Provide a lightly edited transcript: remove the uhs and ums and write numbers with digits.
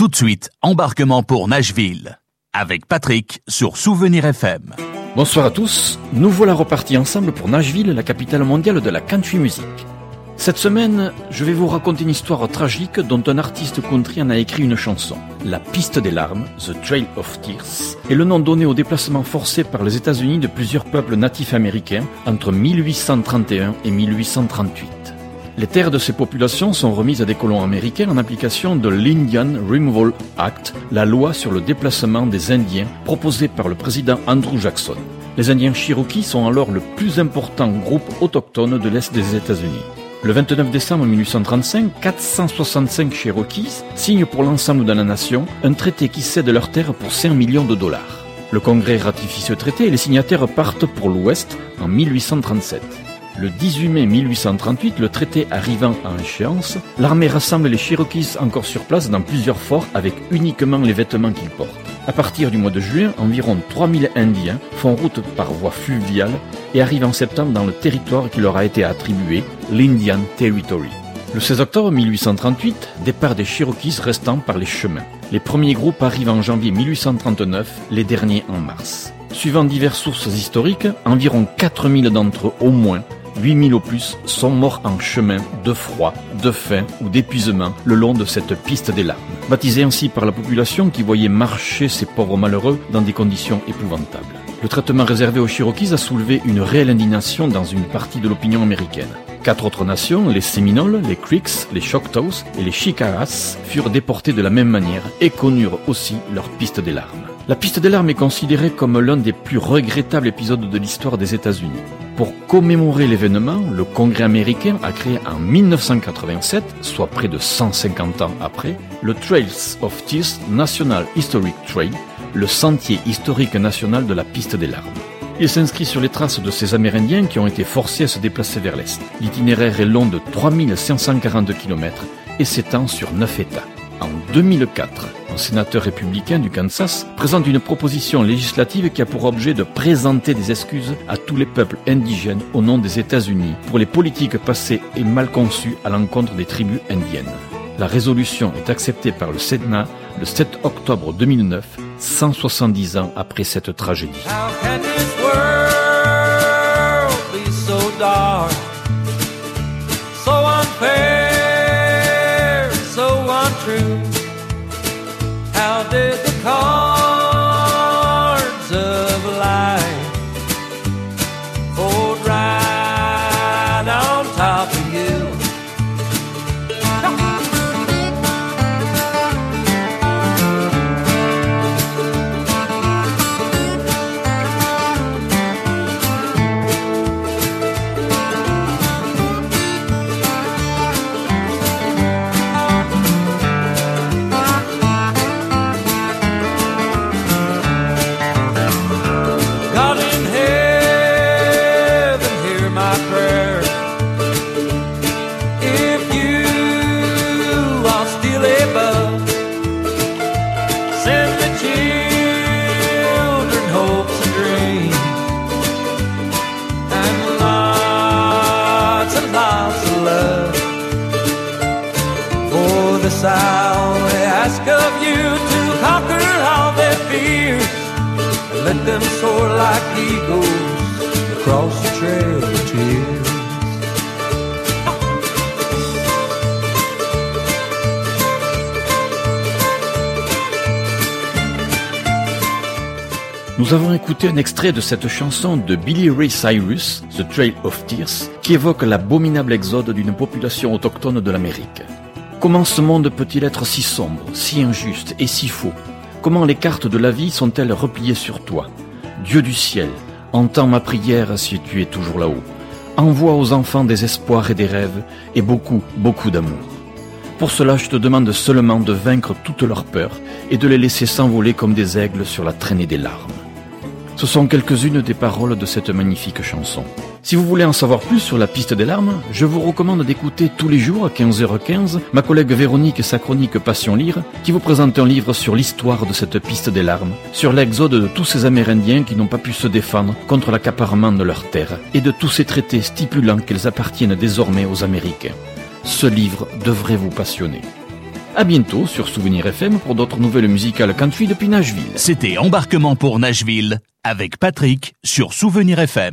Tout de suite, embarquement pour Nashville, avec Patrick sur Souvenir FM. Bonsoir à tous, nous voilà repartis ensemble pour Nashville, la capitale mondiale de la country music. Cette semaine, je vais vous raconter une histoire tragique dont un artiste country en a écrit une chanson. La piste des larmes, The Trail of Tears, est le nom donné au déplacement forcé par les États-Unis de plusieurs peuples natifs américains entre 1831 et 1838. Les terres de ces populations sont remises à des colons américains en application de l'Indian Removal Act, la loi sur le déplacement des Indiens proposée par le président Andrew Jackson. Les Indiens Cherokees sont alors le plus important groupe autochtone de l'Est des États-Unis. Le 29 décembre 1835, 465 Cherokees signent pour l'ensemble de la nation un traité qui cède leurs terres pour 5 millions de dollars. Le Congrès ratifie ce traité et les signataires partent pour l'Ouest en 1837. Le 18 mai 1838, le traité arrivant à échéance, l'armée rassemble les Cherokees encore sur place dans plusieurs forts avec uniquement les vêtements qu'ils portent. À partir du mois de juin, environ 3000 Indiens font route par voie fluviale et arrivent en septembre dans le territoire qui leur a été attribué, l'Indian Territory. Le 16 octobre 1838, départ des Cherokees restant par les chemins. Les premiers groupes arrivent en janvier 1839, les derniers en mars. Suivant diverses sources historiques, environ 4000 d'entre eux au moins, 8000 au plus, sont morts en chemin de froid, de faim ou d'épuisement le long de cette piste des larmes, baptisée ainsi par la population qui voyait marcher ces pauvres malheureux dans des conditions épouvantables. Le traitement réservé aux Cherokees a soulevé une réelle indignation dans une partie de l'opinion américaine. 4 autres nations, les Séminoles, les Creeks, les Choctaws et les Chickasaw, furent déportés de la même manière et connurent aussi leur piste des larmes. La piste des larmes est considérée comme l'un des plus regrettables épisodes de l'histoire des États-Unis. Pour commémorer l'événement, le Congrès américain a créé en 1987, soit près de 150 ans après, le Trails of Tears National Historic Trail, le sentier historique national de la piste des larmes. Il s'inscrit sur les traces de ces Amérindiens qui ont été forcés à se déplacer vers l'Est. L'itinéraire est long de 3540 km et s'étend sur 9 États. En 2004, un sénateur républicain du Kansas présente une proposition législative qui a pour objet de présenter des excuses à tous les peuples indigènes au nom des États-Unis pour les politiques passées et mal conçues à l'encontre des tribus indiennes. La résolution est acceptée par le Sénat le 7 octobre 2009, 170 ans après cette tragédie. How can this world be so dark, so unfair, so untrue? How did the cards of life fold right on top of you? I only ask of you to conquer all their fears and let them soar like eagles across the trail of tears. Nous avons écouté un extrait de cette chanson de Billy Ray Cyrus, The Trail of Tears, qui évoque l'abominable exode d'une population autochtone de l'Amérique. Comment ce monde peut-il être si sombre, si injuste et si faux? Comment les cartes de la vie sont-elles repliées sur toi? Dieu du ciel, entends ma prière si tu es toujours là-haut. Envoie aux enfants des espoirs et des rêves et beaucoup, beaucoup d'amour. Pour cela, je te demande seulement de vaincre toutes leurs peurs et de les laisser s'envoler comme des aigles sur la traînée des larmes. Ce sont quelques-unes des paroles de cette magnifique chanson. Si vous voulez en savoir plus sur la piste des larmes, je vous recommande d'écouter tous les jours à 15h15 ma collègue Véronique et sa chronique Passion Lire qui vous présente un livre sur l'histoire de cette piste des larmes, sur l'exode de tous ces Amérindiens qui n'ont pas pu se défendre contre l'accaparement de leurs terres et de tous ces traités stipulant qu'elles appartiennent désormais aux Américains. Ce livre devrait vous passionner. À bientôt sur Souvenir FM pour d'autres nouvelles musicales country depuis Nashville. C'était Embarquement pour Nashville avec Patrick sur Souvenir FM.